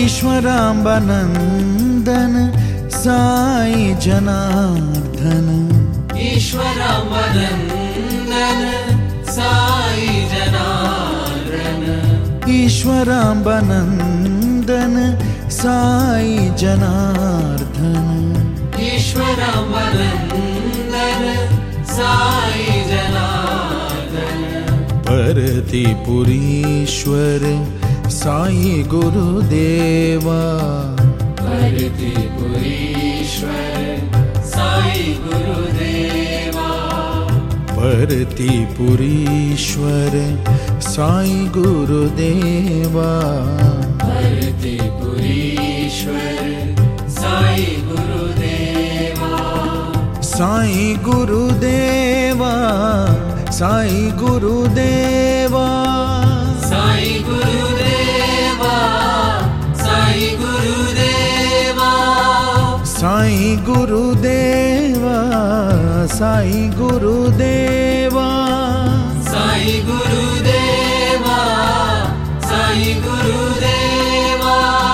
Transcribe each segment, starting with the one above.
ईश्वराम्बनन्दन Sai Janardan. ईश्वराम्बनन्दन Sai Janardan. ईश्वराम्बनन्दन Sai Janardan. ईश्वराम्बनन्दन Sai Janardan. परतिपुरीश्वर Sai Gurudeva. परतिपुरीश्वर Sai Gurudeva. परतिपुरीश्वर Sai Gurudeva. परतिपुरीश्वर Sai Gurudeva. Sai Gurudeva Sai Gurudeva. Sai Gurudeva Sai Gurudeva. Sai Gurudeva Sai Gurudeva. Sai Gurudeva Sai Gurudeva.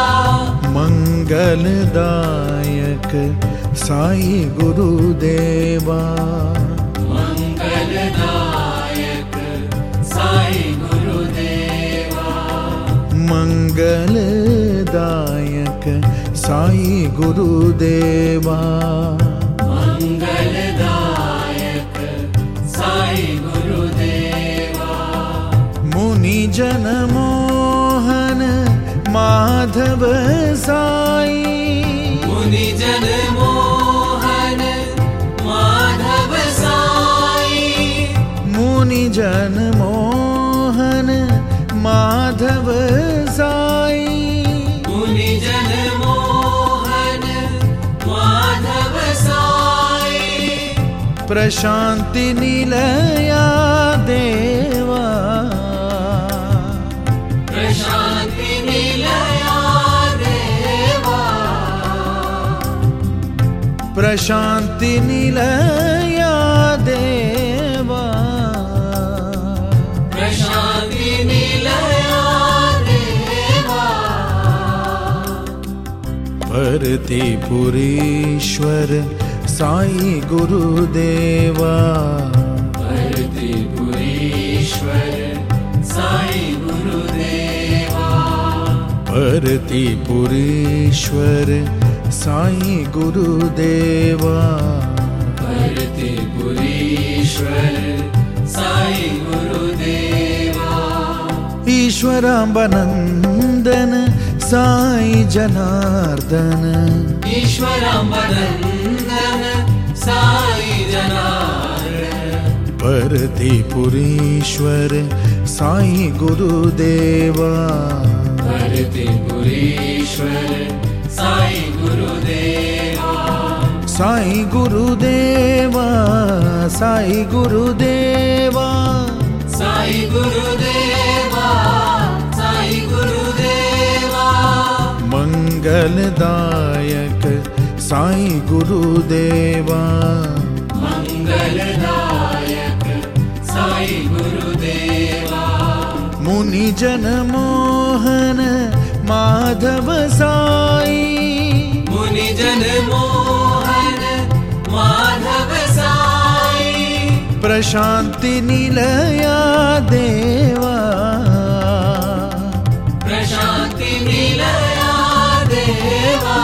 मंगलदायक Sai Gurudeva. मंगलदायक Sai Gurudeva. मंगलदायक Sai Gurudeva. मंगलदायक Sai Gurudeva. Muni Jan Mohan Madhav Sai. Muni Jan Mohan Madhav Sai. Muni Jan Mohan Madhav Sai. Muni Jan Mohan Madhav Sai. Prashanti Nilaya Deva. Prashanti Nilaya Deva. Prashanti Nilaya Deva. Prashanti Nilaya Deva. परतिपुरीश्वर Sai Gurudeva. परतिपुरीश्वर Sai Gurudeva. परतिपुरीश्वर Sai Gurudeva. परतिपुरीश्वर Sai Gurudeva. ईश्वराम्बनन्दन Sai Janardan. ईश्वराम्बनन्दन Sai Janardan. परतिपुरीश्वर Sai Gurudeva. परतिपुरीश्वर Sai Gurudeva. Sai Gurudeva Sai Gurudeva. Sai Gurudeva Sai Gurudeva. मंगलदायक Sai Gurudeva. मंगलदायक Sai Gurudeva. Muni Jan Mohan Madhav Sai. Muni Jan Mohan Madhav Sai. Prashanti Nilaya Deva. Prashanti Nilaya Deva.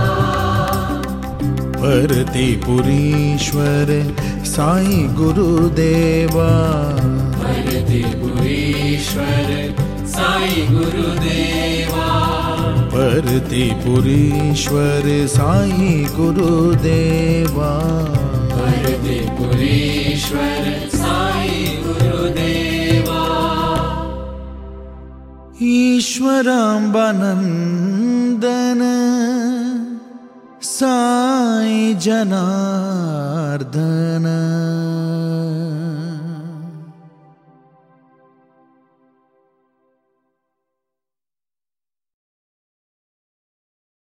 परतिपुरीश्वर Sai Gurudeva. परतिपुरीश्वर Sai Gurudeva. परतिपुरीश्वर Sai Gurudeva. परतिपुरीश्वर Sai Gurudeva. ईश्वराम्बनन्दन Sai Janardan.